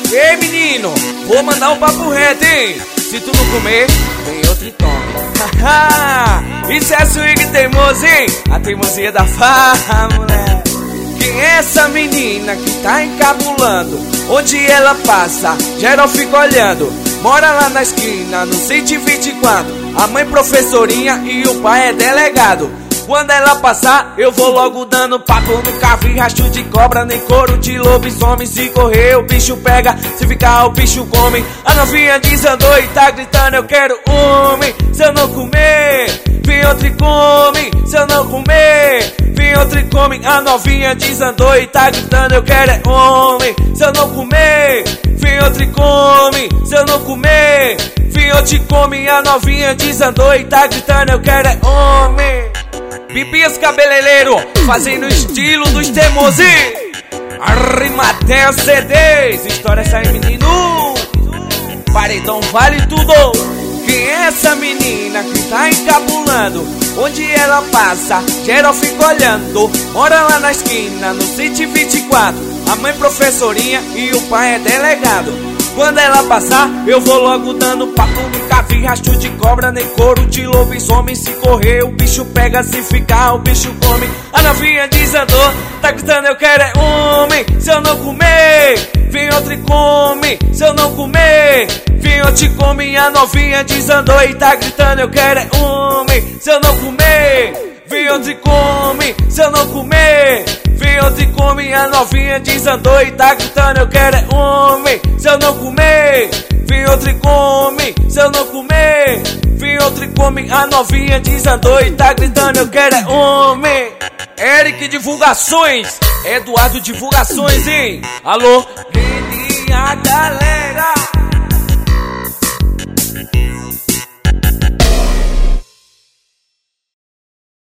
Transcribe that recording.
Ei menino, vou mandar um papo reto, hein? Se tu não comer, vem outro e tome. Isso é swing teimoso, hein? A teimosia da farra, moleque. Quem é essa menina que tá encabulando? Onde ela passa, geral fica olhando. Mora lá na esquina, no 124. A mãe professorinha e o pai é delegado. Quando ela passar, eu vou logo dando papo. Nunca vi rastro de cobra, nem couro de lobisomem. Se correr, o bicho pega, se ficar, o bicho come. A novinha desandou e tá gritando, eu quero homem. Se eu não comer, vem outro e come. Se eu não comer, vem outro e come. A novinha desandou e tá gritando, eu quero é homem. Se eu não comer, vem outro e come. Se eu não comer, vem outro e come. A novinha desandou e tá gritando, eu quero é homem. Bibias cabeleireiro, fazendo o estilo dos teimosos. Arrimatel CDs, história sai menino. Paredão vale tudo. Quem é essa menina que tá encabulando? Onde ela passa, geral fica olhando. Mora lá na esquina, no 124. A mãe professorinha e o pai é delegado. Quando ela passar, eu vou logo dando papo. Nunca vi rastro de cobra, nem couro de lobisomem. Se correr, o bicho pega, se ficar, o bicho come. A novinha desandou, tá gritando, eu quero é homem. Se eu não comer, vem outro e come. Se eu não comer, vem outro e come. A novinha desandou e tá gritando, eu quero é homem. Se eu não comer, vem outro e come. Se eu não comer, vem outro e come. A novinha desandou e tá gritando, eu quero é homem. Se eu não comer, vem outro e come. Se eu não comer, vem outro e come. A novinha desandou e tá gritando, eu quero é homem. Eric Divulgações, Eduardo Divulgações, hein? Alô? A galera